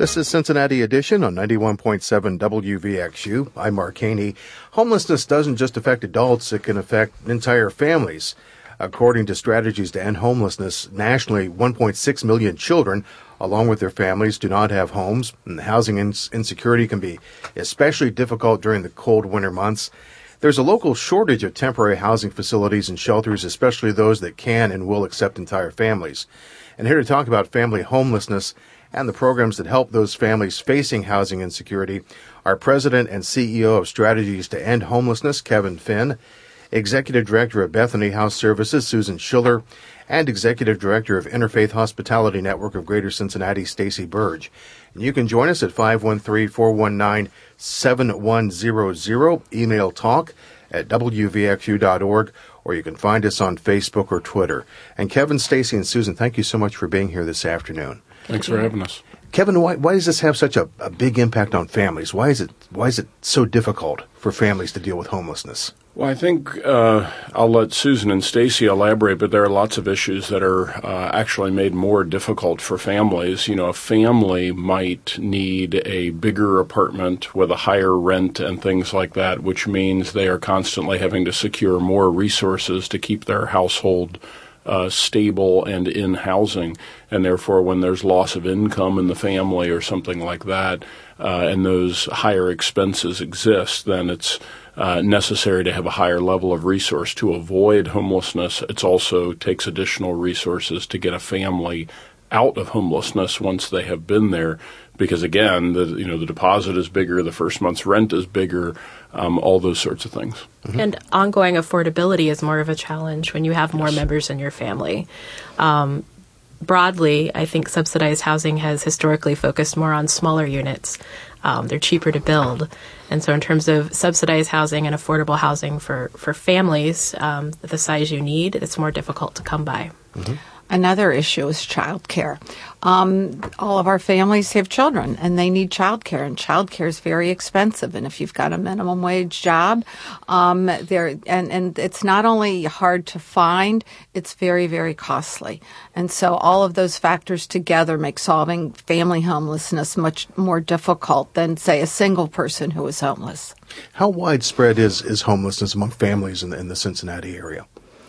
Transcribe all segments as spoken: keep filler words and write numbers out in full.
This is Cincinnati Edition on ninety-one point seven W V X U. I'm Mark Haney. Homelessness doesn't just affect adults, it can affect entire families. According to Strategies to End Homelessness, nationally, one point six million children, along with their families, do not have homes. And housing ins- insecurity can be especially difficult during the cold winter months. There's a local shortage of temporary housing facilities and shelters, especially those that can and will accept entire families. And here to talk about family homelessness and the programs that help those families facing housing insecurity, our President and C E O of Strategies to End Homelessness, Kevin Finn, Executive Director of Bethany House Services, Susan Schiller, and Executive Director of Interfaith Hospitality Network of Greater Cincinnati, Stacy Burge. And you can join us at five one three, four one nine, seven one zero zero, email talk at w v x u dot org, or you can find us on Facebook or Twitter. And Kevin, Stacy, and Susan, thank you so much for being here this afternoon. Thanks for having us. Kevin, why, why does this have such a, a big impact on families? Why is it why is it so difficult for families to deal with homelessness? Well, I think uh, I'll let Susan and Stacy elaborate, but there are lots of issues that are uh, actually made more difficult for families. You know, a family might need a bigger apartment with a higher rent and things like that, which means they are constantly having to secure more resources to keep their household Uh, stable and in housing, and therefore when there's loss of income in the family or something like that, uh, and those higher expenses exist, then it's uh, necessary to have a higher level of resource to avoid homelessness. It also takes additional resources to get a family out of homelessness once they have been there, because again, the you know the deposit is bigger, the first month's rent is bigger, um, all those sorts of things. Mm-hmm. And ongoing affordability is more of a challenge when you have more yes. members in your family. Um, broadly, I think subsidized housing has historically focused more on smaller units. Um, they're cheaper to build. And so in terms of subsidized housing and affordable housing for, for families, um, the size you need, it's more difficult to come by. Mm-hmm. Another issue is childcare. Um, all of our families have children, and they need childcare, and childcare is very expensive. And if you've got a minimum wage job, um, there and and it's not only hard to find; it's very, very costly. And so all of those factors together make solving family homelessness much more difficult than, say, a single person who is homeless. How widespread is is homelessness among families in the, in the Cincinnati area?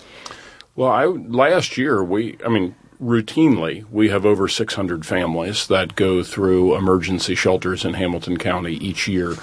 Well, I, last year, we, I mean, routinely, we have over six hundred families that go through emergency shelters in Hamilton County each year,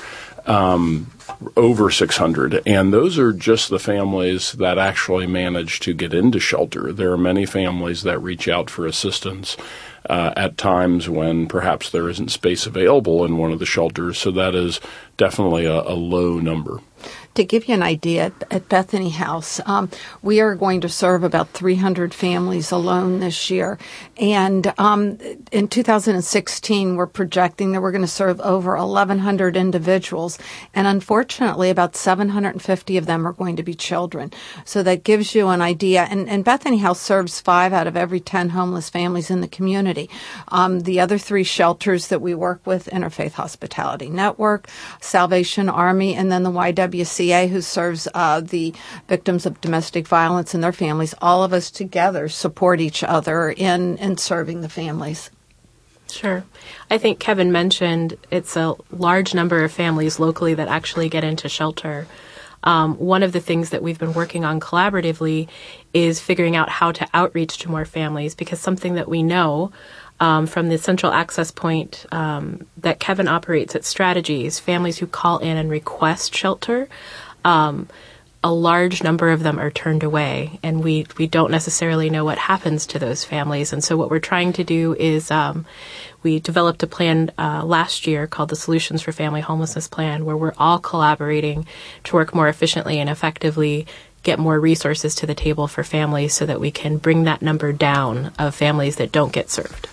um, over six hundred. And those are just the families that actually manage to get into shelter. There are many families that reach out for assistance uh, at times when perhaps there isn't space available in one of the shelters. So that is definitely a, a low number. To give you an idea, at, at Bethany House, um, we are going to serve about three hundred families alone this year. And um, in two thousand sixteen, we're projecting that we're going to serve over eleven hundred individuals. And unfortunately, about seven hundred fifty of them are going to be children. So that gives you an idea. And, and Bethany House serves five out of every ten homeless families in the community. Um, the other three shelters that we work with, Interfaith Hospitality Network, Salvation Army, and then the Y W C A, who serves uh, the victims of domestic violence and their families, all of us together support each other in, in serving the families. Sure. I think Kevin mentioned it's a large number of families locally that actually get into shelter. Um, one of the things that we've been working on collaboratively is figuring out how to outreach to more families, because something that we know Um, from the central access point um, that Kevin operates at Strategies, families who call in and request shelter, um, a large number of them are turned away, and we, we don't necessarily know what happens to those families. And so what we're trying to do is um, we developed a plan uh, last year called the Solutions for Family Homelessness Plan, where we're all collaborating to work more efficiently and effectively, get more resources to the table for families so that we can bring that number down of families that don't get served.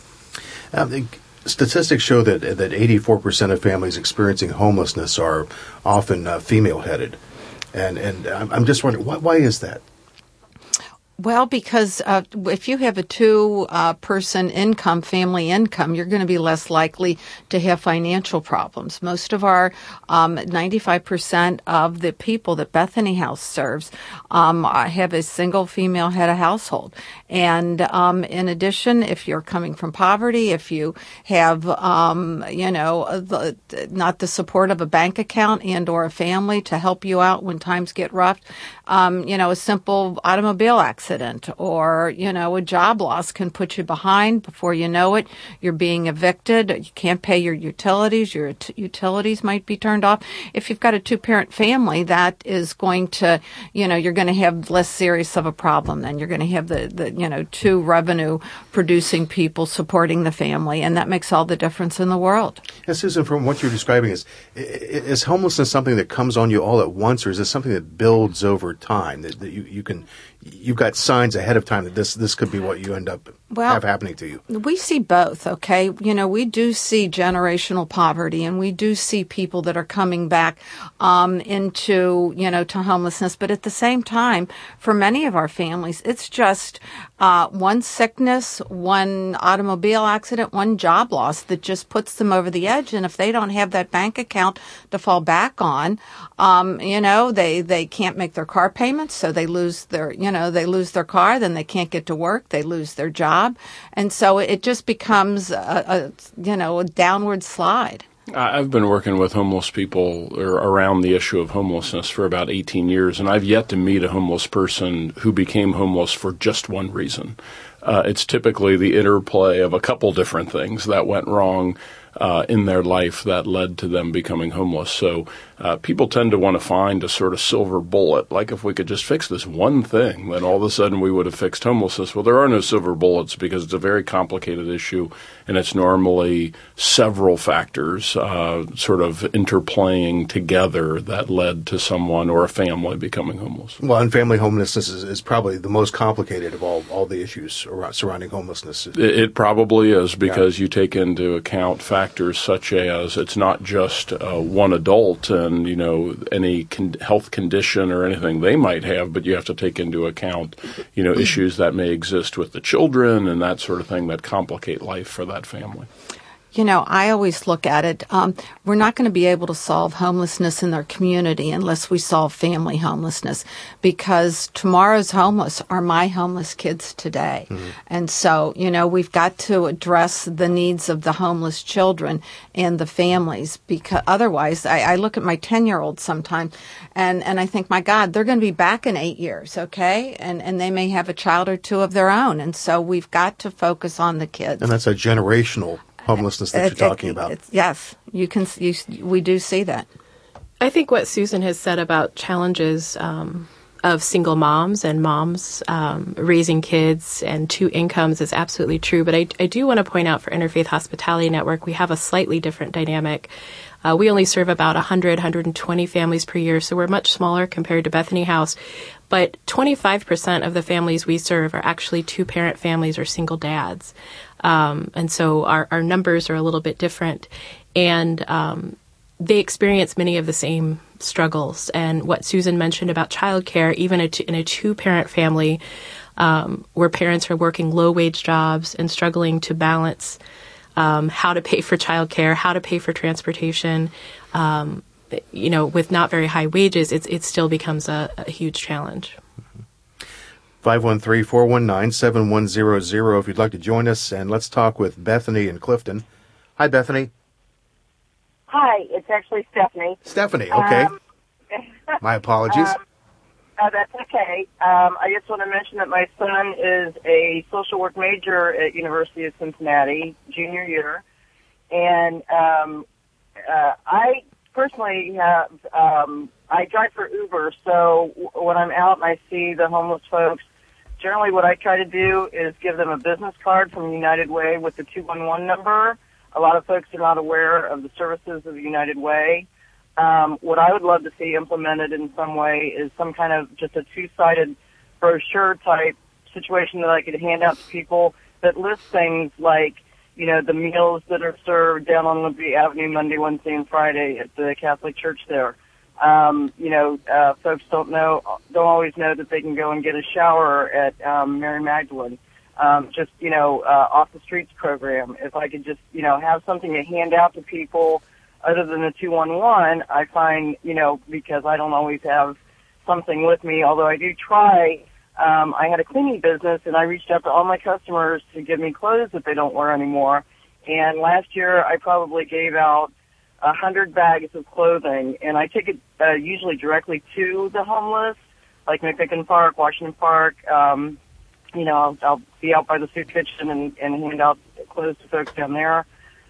Um, the statistics show that that eighty-four percent of families experiencing homelessness are often uh, female-headed, and and I'm, I'm just wondering why, why is that? Well, because uh, if you have a two-person uh, income, family income, you're going to be less likely to have financial problems. Most of our um, ninety-five percent of the people that Bethany House serves um, have a single female head of household. And um, in addition, if you're coming from poverty, if you have, um, you know, the, not the support of a bank account and or a family to help you out when times get rough, um, you know, a simple automobile accident or, you know, a job loss can put you behind. Before you know it, you're being evicted. You can't pay your utilities. Your t- utilities might be turned off. If you've got a two-parent family, that is going to, you know, you're going to have less serious of a problem then. You're going to have the, the, you know, two revenue-producing people supporting the family, and that makes all the difference in the world. Yeah, Susan, from what you're describing, is is homelessness something that comes on you all at once, or is this something that builds over time, that, that you, you can... You've got signs ahead of time that this this could be what you end up well, have happening to you. We see both, okay? You know, we do see generational poverty, and we do see people that are coming back um, into, you know, to homelessness. But at the same time, for many of our families, it's just uh, one sickness, one automobile accident, one job loss that just puts them over the edge. And if they don't have that bank account to fall back on, um, you know, they, they can't make their car payments, so they lose their, you know, they lose their car, then they can't get to work, they lose their job. And so it just becomes a, a you know, a downward slide. I've been working with homeless people or around the issue of homelessness for about eighteen years, and I've yet to meet a homeless person who became homeless for just one reason. Uh, it's typically the interplay of a couple different things that went wrong uh, in their life that led to them becoming homeless. So uh, people tend to want to find a sort of silver bullet, like if we could just fix this one thing, then all of a sudden we would have fixed homelessness. Well, there are no silver bullets because it's a very complicated issue, and it's normally several factors uh, sort of interplaying together that led to someone or a family becoming homeless. Well, and family homelessness is, is probably the most complicated of all, all the issues around, surrounding homelessness. It, it probably is because yeah. you take into account factors such as it's not just uh, one adult and, you know, any con- health condition or anything they might have, but you have to take into account, you know, issues that may exist with the children and that sort of thing that complicate life for that family. You know, I always look at it, um, we're not going to be able to solve homelessness in their community unless we solve family homelessness, because tomorrow's homeless are my homeless kids today. Mm-hmm. And so, you know, we've got to address the needs of the homeless children and the families, because otherwise I, I look at my ten-year-old sometimes and, and I think, my God, they're going to be back in eight years, okay? And, and they may have a child or two of their own. And so we've got to focus on the kids. And that's a generational homelessness that it, you're talking it, about. Yes, you can. You, we do see that. I think what Susan has said about challenges um, of single moms and moms um, raising kids and two incomes is absolutely true. But I, I do want to point out for Interfaith Hospitality Network, we have a slightly different dynamic. Uh, we only serve about one hundred, one hundred twenty families per year, so we're much smaller compared to Bethany House. But twenty-five percent of the families we serve are actually two-parent families or single dads. Um, and so our, our numbers are a little bit different. And um, they experience many of the same struggles. And what Susan mentioned about childcare, even a t- in a two-parent family um, where parents are working low-wage jobs and struggling to balance um, how to pay for childcare, how to pay for transportation, um, you know, with not very high wages, it's, it still becomes a, a huge challenge. five one three, four one nine, seven one zero zero if you'd like to join us, and let's talk with Bethany in Clifton. Hi, Bethany. Hi, it's actually Stephanie. Stephanie, okay. Um, my apologies. Um, uh, that's okay. Um, I just want to mention that my son is a social work major at University of Cincinnati, junior year, and um, uh, I personally have, um, I drive for Uber, so w- when I'm out and I see the homeless folks, generally what I try to do is give them a business card from United Way with the two one one number. A lot of folks are not aware of the services of United Way. Um, what I would love to see implemented in some way is some kind of just a two-sided brochure type situation that I could hand out to people that lists things like, you know, the meals that are served down on Liberty Avenue Monday, Wednesday, and Friday at the Catholic Church there. Um, you know, uh, folks don't know, don't always know that they can go and get a shower at um, Mary Magdalene. Um, just, you know, uh, off the streets program. If I could just, you know, have something to hand out to people other than the two one one, I find, you know, because I don't always have something with me, although I do try. Um, I had a cleaning business, and I reached out to all my customers to give me clothes that they don't wear anymore. And last year, I probably gave out a hundred bags of clothing, and I take it uh, usually directly to the homeless, like McPicken Park, Washington Park. Um, you know, I'll, I'll be out by the soup kitchen and, and hand out clothes to folks down there.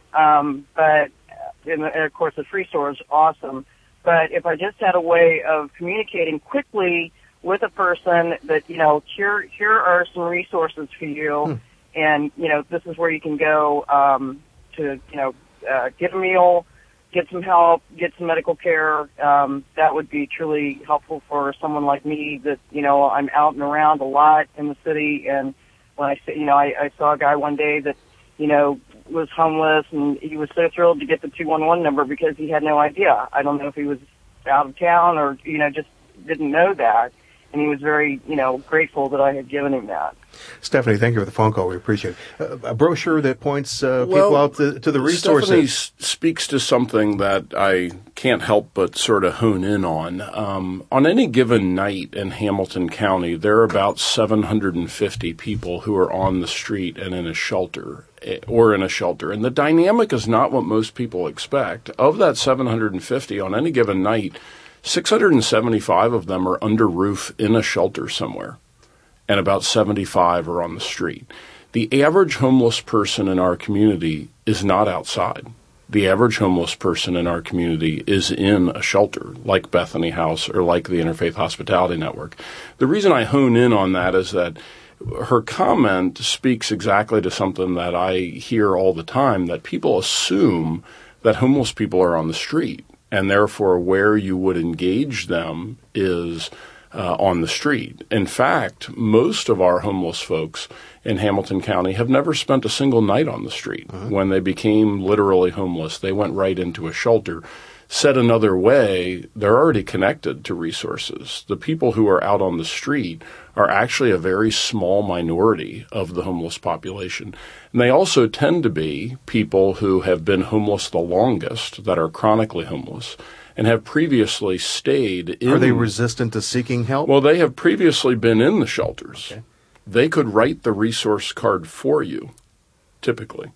Um, but, and, and of course, the free store is awesome. But if I just had a way of communicating quickly with a person that, you know, here here are some resources for you, hmm. and, you know, this is where you can go um, to, you know, uh, get a meal, get some help, get some medical care, um, that would be truly helpful for someone like me that, you know, I'm out and around a lot in the city. And when I say, you know, I, I saw a guy one day that, you know, was homeless, and he was so thrilled to get the two one one number because he had no idea. I don't know if he was out of town or, you know, just didn't know that. And he was very, you know, grateful that I had given him that. Stephanie, thank you for the phone call. We appreciate it. Uh, a brochure that points uh, well, people out to, to the resources. Stephanie s- speaks to something that I can't help but sort of hone in on. Um, on any given night in Hamilton County, there are about seven hundred fifty people who are on the street and in a shelter, or in a shelter. And the dynamic is not what most people expect. Of that seven hundred fifty, on any given night, six hundred seventy-five of them are under roof in a shelter somewhere, and about seventy-five are on the street. The average homeless person in our community is not outside. The average homeless person in our community is in a shelter, like Bethany House or like the Interfaith Hospitality Network. The reason I hone in on that is that her comment speaks exactly to something that I hear all the time, that people assume that homeless people are on the street, and therefore where you would engage them is uh, on the street. In fact, most of our homeless folks in Hamilton County have never spent a single night on the street. Uh-huh. When they became literally homeless, they went right into a shelter. Said another way, they're already connected to resources. The people who are out on the street are actually a very small minority of the homeless population. And they also tend to be people who have been homeless the longest, that are chronically homeless, and have previously stayed in... Are they resistant to seeking help? Well, they have previously been in the shelters. Okay. They could write the resource card for you, typically,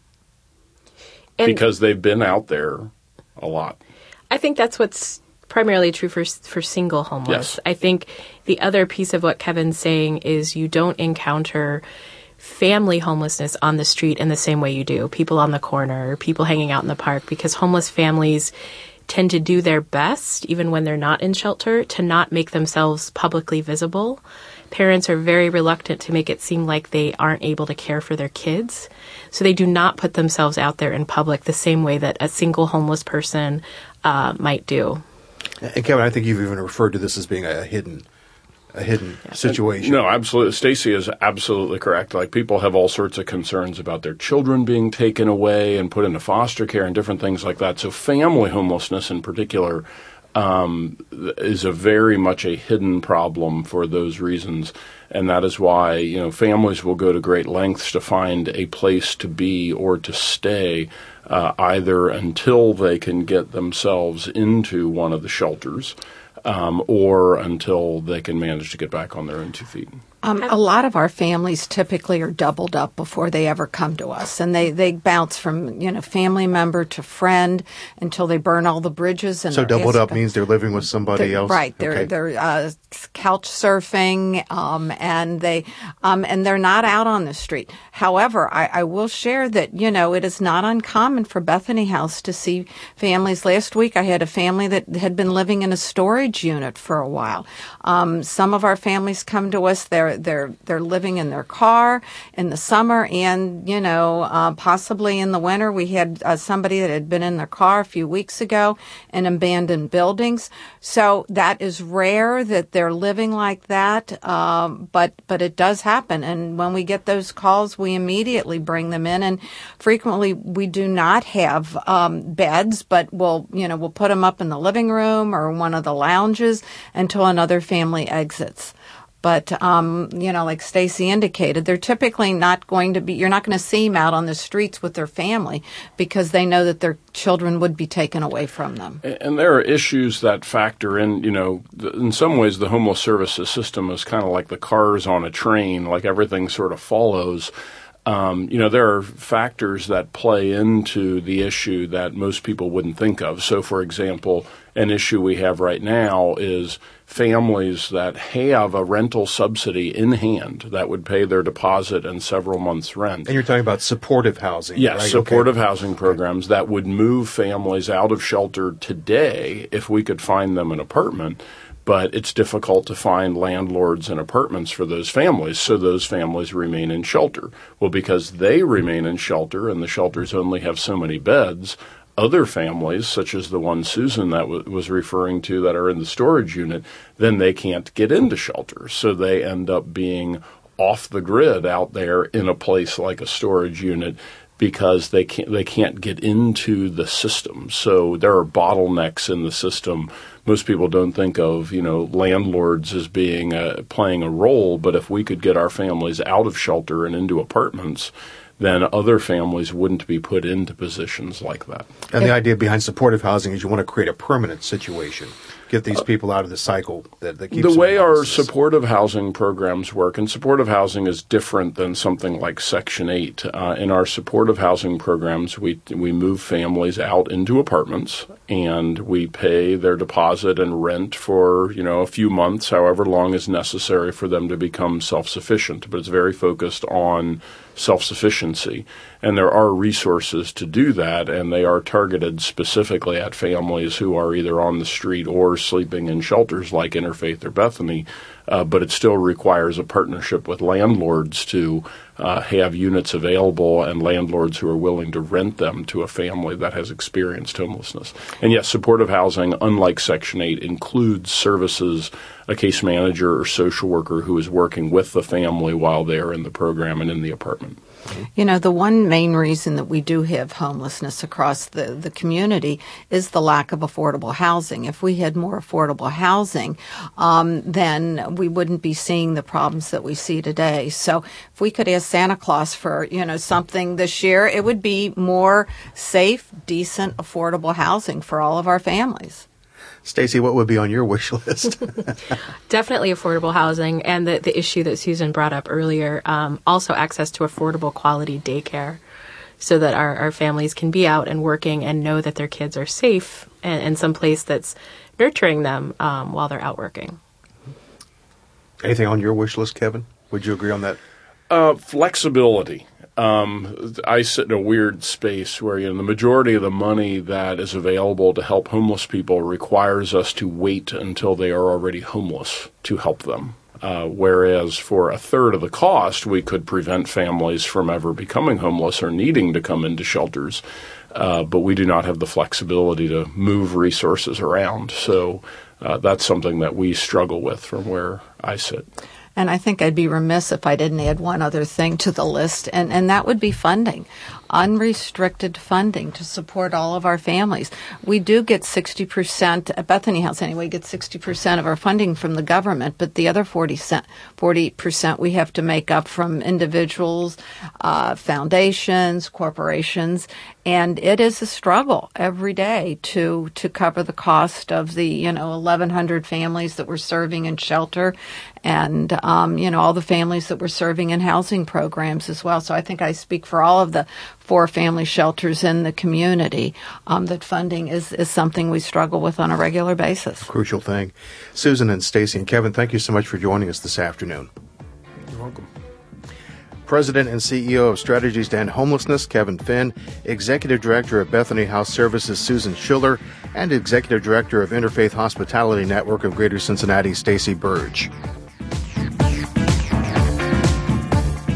and because they've been out there a lot. I think that's what's primarily true for for single homeless. Yes. I think the other piece of what Kevin's saying is you don't encounter family homelessness on the street in the same way you do people on the corner, people hanging out in the park, because homeless families tend to do their best, even when they're not in shelter, to not make themselves publicly visible. Parents are very reluctant to make it seem like they aren't able to care for their kids. So they do not put themselves out there in public the same way that a single homeless person uh, might do. And Kevin, I think you've even referred to this as being a hidden a hidden yeah. situation. No, absolutely. Stacy is absolutely correct. Like, people have all sorts of concerns about their children being taken away and put into foster care and different things like that. So family homelessness in particular um, is a very much a hidden problem for those reasons. And that is why, you know, families will go to great lengths to find a place to be or to stay, uh, either until they can get themselves into one of the shelters, um, or until they can manage to get back on their own two feet. Um, a lot of our families typically are doubled up before they ever come to us, and they, they bounce from, you know, family member to friend until they burn all the bridges. And so doubled up means they're living with somebody they're, else, right? They're okay. they're uh, couch surfing, um, and they um, and they're not out on the street. However, I, I will share that, you know, it is not uncommon for Bethany House to see families. Last week, I had a family that had been living in a storage unit for a while. Um, some of our families come to us. They're they're they're they're living in their car in the summer, and you know, uh, possibly in the winter. We had uh, somebody that had been in their car a few weeks ago in abandoned buildings. So that is rare that they're living like that, um, but but it does happen. And when we get those calls, we immediately bring them in. And frequently, we do not have um, beds, but we'll you know we'll put them up in the living room or one of the lounges until another family exits. But, um, you know, like Stacy indicated, they're typically not going to be, you're not going to see them out on the streets with their family because they know that their children would be taken away from them. And there are issues that factor in, you know, in some ways the homeless services system is kind of like the cars on a train, like everything sort of follows. Um, you know, there are factors that play into the issue that most people wouldn't think of. So, for example, an issue we have right now is families that have a rental subsidy in hand that would pay their deposit and several months' rent. And you're talking about supportive housing, yes, right? supportive okay. housing programs that would move families out of shelter today if we could find them an apartment. But it's difficult to find landlords and apartments for those families, so those families remain in shelter. Well, because they remain in shelter and the shelters only have so many beds, other families, such as the one Susan that w- was referring to that are in the storage unit, then they can't get into shelter. So they end up being off the grid out there in a place like a storage unit because they can't they can't get into the system. So there are bottlenecks in the system. Most people don't think of, you know, landlords as being uh, playing a role, but if we could get our families out of shelter and into apartments, then other families wouldn't be put into positions like that. And the idea behind supportive housing is you want to create a permanent situation, get these people out of the cycle that, that keeps the them way in our houses. supportive housing programs work, and supportive housing is different than something like Section eight. Uh, in our supportive housing programs, we we move families out into apartments, and we pay their deposit and rent for, you know, a few months, however long is necessary for them to become self-sufficient. But it's very focused on self-sufficiency. And there are resources to do that, and they are targeted specifically at families who are either on the street or sleeping in shelters like Interfaith or Bethany. Uh, but it still requires a partnership with landlords to uh, have units available and landlords who are willing to rent them to a family that has experienced homelessness. And yes, supportive housing, unlike Section eight, includes services, a case manager or social worker who is working with the family while they are in the program and in the apartment. You know, the one main reason that we do have homelessness across the, the community is the lack of affordable housing. If we had more affordable housing, um, then we wouldn't be seeing the problems that we see today. So if we could ask Santa Claus for, you know, something this year, it would be more safe, decent, affordable housing for all of our families. Stacy, what would be on your wish list? Definitely affordable housing, and the, the issue that Susan brought up earlier, um, also access to affordable quality daycare so that our, our families can be out and working and know that their kids are safe and, and some place that's nurturing them um, while they're out working. Anything on your wish list, Kevin? Would you agree on that? Uh, flexibility. Um, I sit in a weird space where, you know, the majority of the money that is available to help homeless people requires us to wait until they are already homeless to help them. Uh, whereas for a third of the cost, we could prevent families from ever becoming homeless or needing to come into shelters. Uh, but we do not have the flexibility to move resources around. So uh, that's something that we struggle with from where I sit. And I think I'd be remiss if I didn't add one other thing to the list, and, and that would be funding. Unrestricted funding to support all of our families. We do get sixty percent, at Bethany House anyway, get sixty percent of our funding from the government, but the other forty percent we have to make up from individuals, uh, foundations, corporations, and it is a struggle every day to, to cover the cost of the, you know, eleven hundred families that we're serving in shelter and, um, you know, all the families that we're serving in housing programs as well. So I think I speak for all of the four family shelters in the community, um, that funding is, is something we struggle with on a regular basis. Crucial thing. Susan and Stacy and Kevin, thank you so much for joining us this afternoon. You're welcome. President and C E O of Strategies to End Homelessness, Kevin Finn, Executive Director of Bethany House Services, Susan Schiller, and Executive Director of Interfaith Hospitality Network of Greater Cincinnati, Stacy Burge.